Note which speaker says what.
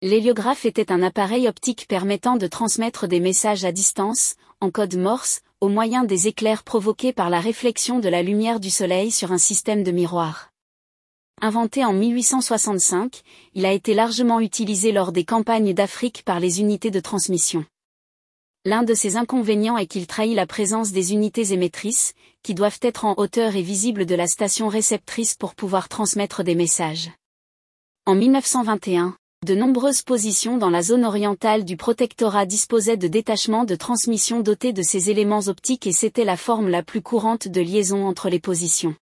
Speaker 1: L'héliographe était un appareil optique permettant de transmettre des messages à distance, en code Morse, au moyen des éclairs provoqués par la réflexion de la lumière du soleil sur un système de miroir. Inventé en 1865, il a été largement utilisé lors des campagnes d'Afrique par les unités de transmission. L'un de ses inconvénients est qu'il trahit la présence des unités émettrices, qui doivent être en hauteur et visibles de la station réceptrice pour pouvoir transmettre des messages. En 1921, de nombreuses positions dans la zone orientale du protectorat disposaient de détachements de transmission dotés de ces éléments optiques et c'était la forme la plus courante de liaison entre les positions.